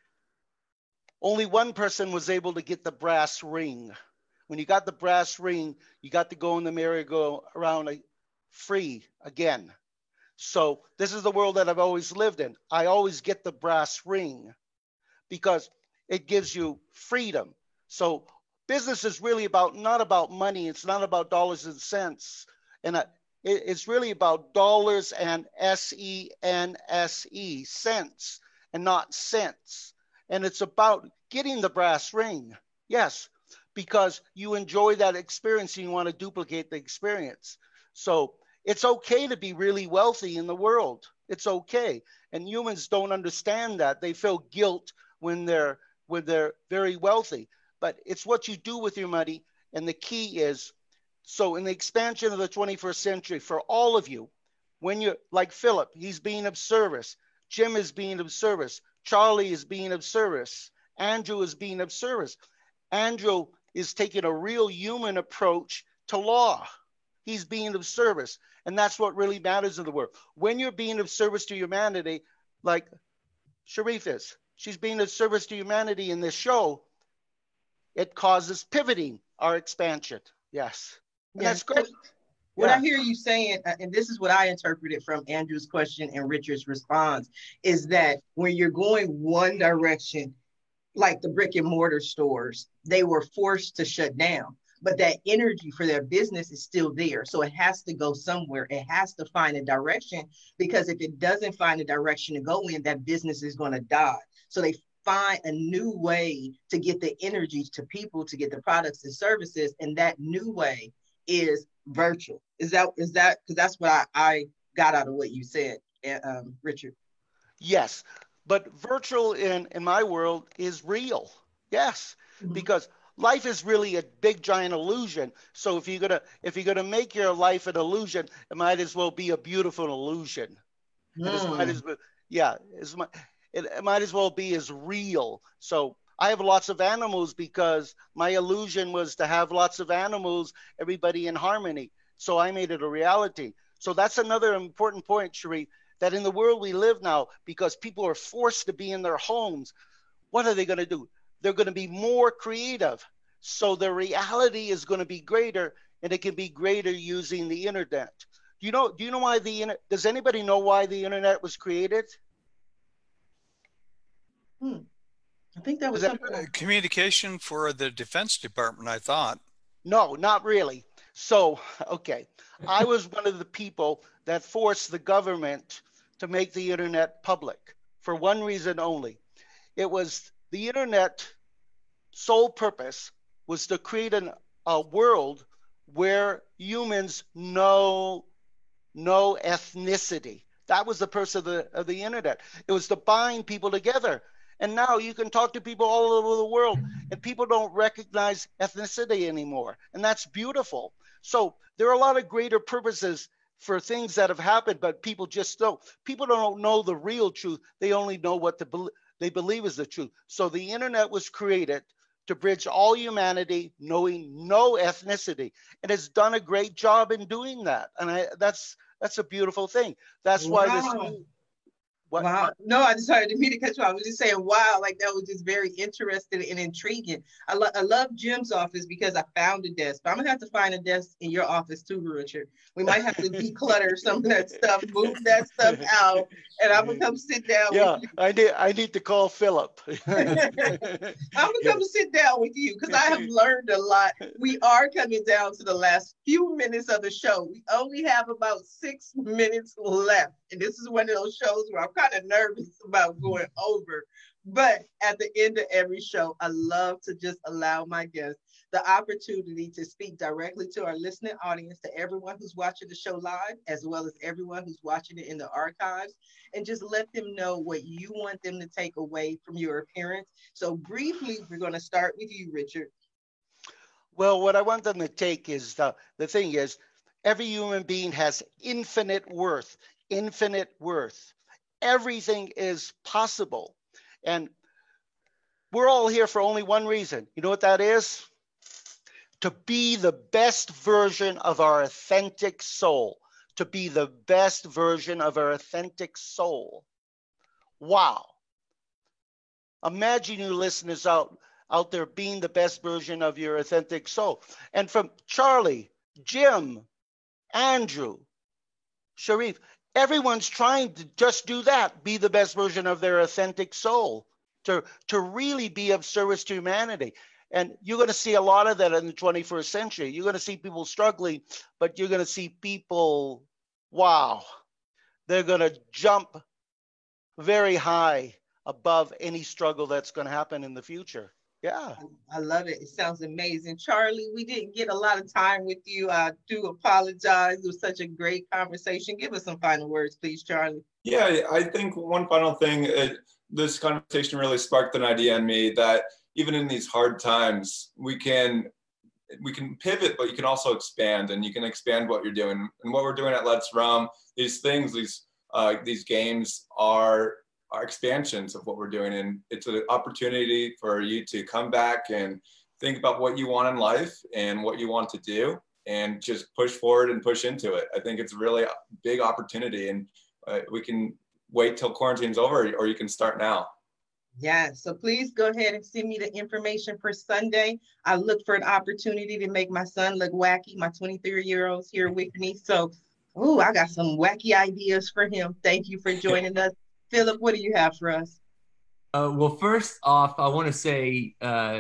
Only one person was able to get the brass ring. When you got the brass ring, you got to go in the merry-go-round free again. So this is the world that I've always lived in. I always get the brass ring because it gives you freedom. So business is really not about money. It's not about dollars and cents. And it's really about dollars and S-E-N-S-E, cents, and not cents. And it's about getting the brass ring. Yes, because you enjoy that experience and you want to duplicate the experience. So it's okay to be really wealthy in the world. It's okay. And humans don't understand that. They feel guilt when they're very wealthy. But it's what you do with your money. And the key is, so in the expansion of the 21st century, for all of you, when you're like Philip, he's being of service. Jim is being of service. Charlie is being of service. Andrew is being of service. Andrew is taking a real human approach to law. He's being of service. And that's what really matters in the world. When you're being of service to humanity, like Sharif is, she's being of service to humanity in this show, it causes pivoting, our expansion. Yes. And that's great. What I hear you saying, and this is what I interpreted from Andrew's question and Richard's response, is that when you're going one direction, like the brick and mortar stores, they were forced to shut down. But that energy for their business is still there. So it has to go somewhere. It has to find a direction, because if it doesn't find a direction to go in, that business is going to die. So they find a new way to get the energy to people, to get the products and services. And that new way is virtual. Is that, because that's what I got out of what you said, Richard. Yes, but virtual in my world is real. Yes, because life is really a big giant illusion. So if you're gonna make your life an illusion, it might as well be a beautiful illusion. It might as well be as real. So I have lots of animals because my illusion was to have lots of animals, everybody in harmony. So I made it a reality. So that's another important point, Sharif, that in the world we live now, because people are forced to be in their homes, what are they going to do? They're going to be more creative. So the reality is going to be greater, and it can be greater using the internet. Do you know why does anybody know why the internet was created? I think that was communication for the Defense Department, I thought. No, not really. So, okay. I was one of the people that forced the government to make the internet public for one reason only. It was the internet sole purpose was to create a world where humans know no ethnicity. That was the purpose of the internet. It was to bind people together. And now you can talk to people all over the world, and people don't recognize ethnicity anymore. And that's beautiful. So there are a lot of greater purposes for things that have happened, but people just don't. People don't know the real truth. They only know what they believe is the truth. So the internet was created to bridge all humanity, knowing no ethnicity. And it's done a great job in doing that. And that's a beautiful thing. That's why What? Wow. No, I decided to meet it because I was just saying, wow, like that was just very interesting and intriguing. I love Jim's office because I found a desk, but I'm gonna have to find a desk in your office too, Richard. We might have to declutter some of that stuff, move that stuff out, and I'm gonna come sit down with you. I need to call Philip. I'm gonna come sit down with you because I have learned a lot. We are coming down to the last few minutes of the show. We only have about 6 minutes left, and this is one of those shows where I'm kind of nervous about going over. But at the end of every show, I love to just allow my guests the opportunity to speak directly to our listening audience, to everyone who's watching the show live, as well as everyone who's watching it in the archives, and just let them know what you want them to take away from your appearance. So briefly, we're going to start with you, Richard. Well, what I want them to take is the thing is, every human being has infinite worth, infinite worth. Everything is possible. And we're all here for only one reason. You know what that is? To be the best version of our authentic soul. To be the best version of our authentic soul. Wow. Imagine you listeners out there being the best version of your authentic soul. And from Charlie, Jim, Andrew, Sharif, everyone's trying to just do that, be the best version of their authentic soul, to really be of service to humanity. And you're going to see a lot of that in the 21st century. You're going to see people struggling, but you're going to see people, wow, they're going to jump very high above any struggle that's going to happen in the future. Yeah. I love it. It sounds amazing. Charlie, we didn't get a lot of time with you. I do apologize. It was such a great conversation. Give us some final words, please, Charlie. Yeah, I think one final thing, this conversation really sparked an idea in me that even in these hard times, we can pivot, but you can also expand, and you can expand what you're doing. And what we're doing at Let's Roam, these games are expansions of what we're doing, and it's an opportunity for you to come back and think about what you want in life and what you want to do, and just push forward and push into it. I think it's a really big opportunity, and we can wait till quarantine's over, or you can start now. Yeah, so please go ahead and send me the information for Sunday. I look for an opportunity to make my son look wacky. My 23-year-old's here with me, so I got some wacky ideas for him. Thank you for joining us. Philip, what do you have for us? Well, first off, I want to say,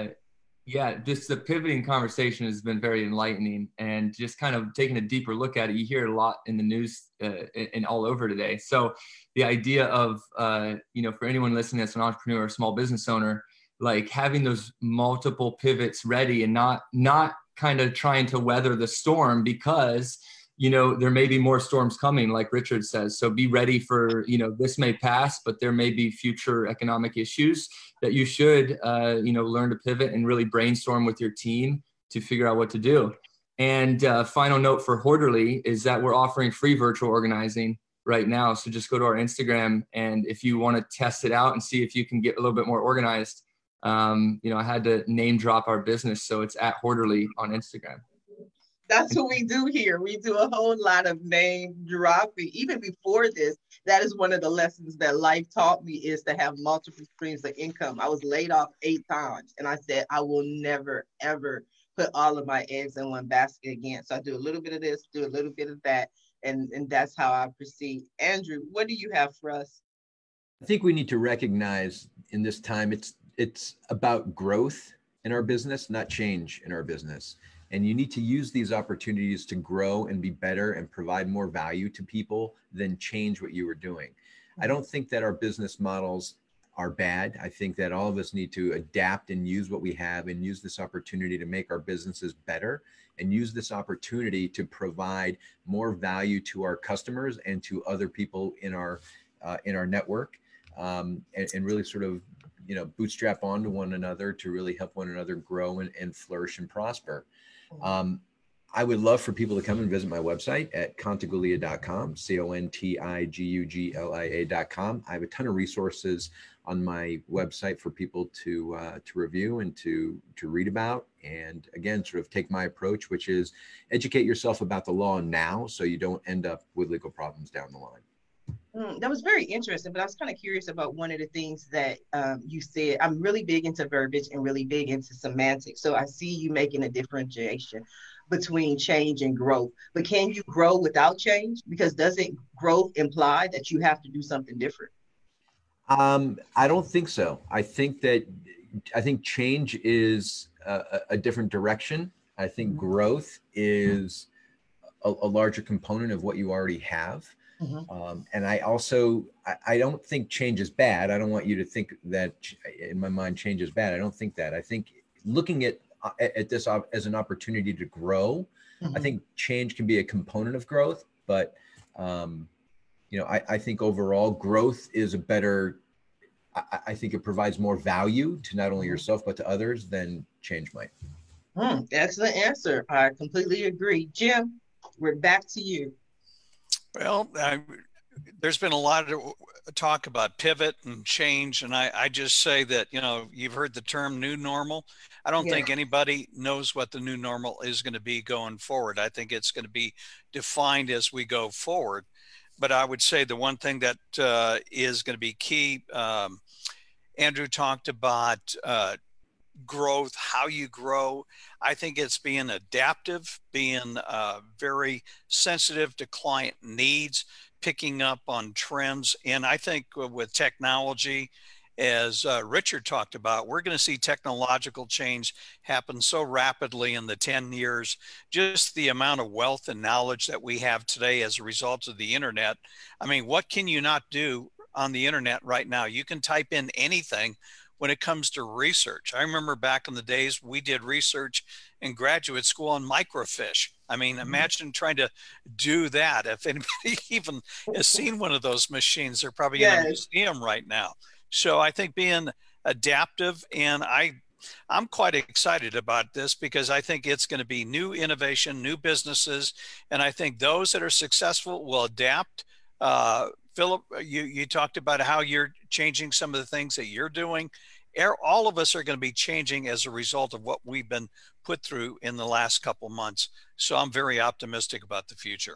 just the pivoting conversation has been very enlightening, and just kind of taking a deeper look at it. You hear a lot in the news and all over today. So the idea of, for anyone listening that's an entrepreneur or small business owner, like having those multiple pivots ready and not kind of trying to weather the storm, because there may be more storms coming, like Richard says. So be ready for, this may pass, but there may be future economic issues that you should, learn to pivot and really brainstorm with your team to figure out what to do. And final note for Horderly is that we're offering free virtual organizing right now. So just go to our Instagram, and if you want to test it out and see if you can get a little bit more organized, I had to name drop our business. So it's at Horderly on Instagram. That's what we do here. We do a whole lot of name dropping. Even before this, that is one of the lessons that life taught me, is to have multiple streams of income. I was laid off 8 times, and I said, I will never, ever put all of my eggs in one basket again. So I do a little bit of this, do a little bit of that, and that's how I proceed. Andrew, what do you have for us? I think we need to recognize in this time, it's about growth in our business, not change in our business. And you need to use these opportunities to grow and be better and provide more value to people than change what you were doing. I don't think that our business models are bad. I think that all of us need to adapt and use what we have, and use this opportunity to make our businesses better, and use this opportunity to provide more value to our customers and to other people in our network, and really sort of bootstrap onto one another to really help one another grow and flourish and prosper. I would love for people to come and visit my website at contiguglia.com, contiguglia.com. I have a ton of resources on my website for people to review and to read about. And again, sort of take my approach, which is educate yourself about the law now, so you don't end up with legal problems down the line. That was very interesting, but I was kind of curious about one of the things that you said. I'm really big into verbiage and really big into semantics. So I see you making a differentiation between change and growth. But can you grow without change? Because doesn't growth imply that you have to do something different? I don't think so. I think change is a different direction. I think growth is a larger component of what you already have. And I don't think change is bad. I don't want you to think that in my mind, change is bad. I don't think that. I think looking at this as an opportunity to grow, I think change can be a component of growth, but I think overall growth is I think it provides more value to not only yourself, but to others than change might. Excellent answer. I completely agree. Jim, we're back to you. Well, there's been a lot of talk about pivot and change. And I just say that, you've heard the term new normal. I don't think anybody knows what the new normal is going to be going forward. I think it's going to be defined as we go forward. But I would say the one thing that is going to be key, Andrew talked about growth, how you grow. I think it's being adaptive, being very sensitive to client needs, picking up on trends. And I think with technology, as Richard talked about, we're going to see technological change happen so rapidly in the 10 years. Just the amount of wealth and knowledge that we have today as a result of the internet. I mean, what can you not do on the internet right now? You can type in anything when it comes to research. I remember back in the days, we did research in graduate school on microfiche. I mean, imagine trying to do that. If anybody even has seen one of those machines, they're probably in a museum right now. So I think being adaptive, and I'm quite excited about this because I think it's going to be new innovation, new businesses, and I think those that are successful will adapt. Philip, you talked about how you're changing some of the things that you're doing. All of us are going to be changing as a result of what we've been put through in the last couple months. So I'm very optimistic about the future.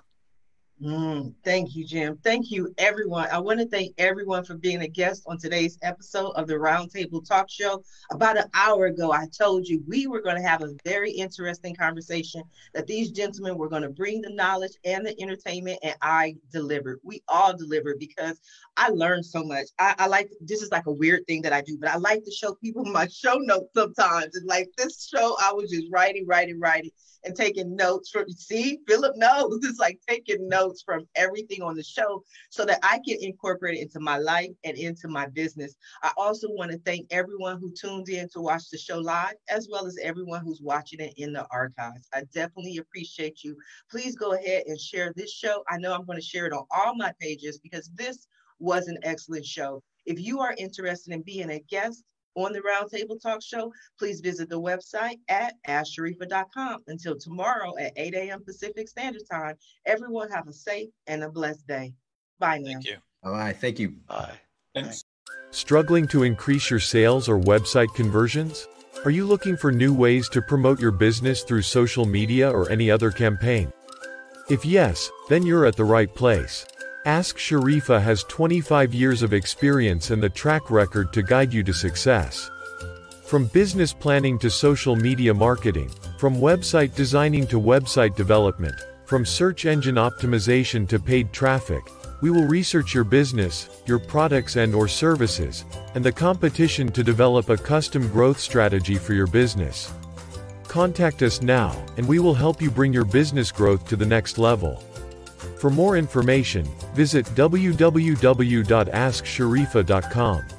Thank you, Jim. Thank you, everyone. I want to thank everyone for being a guest on today's episode of the Roundtable Talk Show. About an hour ago, I told you we were going to have a very interesting conversation, that these gentlemen were going to bring the knowledge and the entertainment, and I delivered. We all delivered because I learned so much. I like, this is like a weird thing that I do, but I like to show people my show notes sometimes. And like this show, I was just writing, and taking notes from, see, Philip knows, it's like taking notes from everything on the show so that I can incorporate it into my life and into my business. I also want to thank everyone who tuned in to watch the show live, as well as everyone who's watching it in the archives. I definitely appreciate you. Please go ahead and share this show. I know I'm going to share it on all my pages because this was an excellent show. If you are interested in being a guest on the Roundtable Talk Show, please visit the website at AskSharifa.com. Until tomorrow at 8 a.m. Pacific Standard Time, everyone have a safe and a blessed day. Bye now. Thank you. All right. Thank you. Bye. Thanks. Struggling to increase your sales or website conversions? Are you looking for new ways to promote your business through social media or any other campaign? If yes, then you're at the right place. Ask Sharifa has 25 years of experience and the track record to guide you to success. From business planning to social media marketing, from website designing to website development, from search engine optimization to paid traffic, we will research your business, your products and/or services, and the competition to develop a custom growth strategy for your business. Contact us now, and we will help you bring your business growth to the next level. For more information, visit www.asksharifa.com.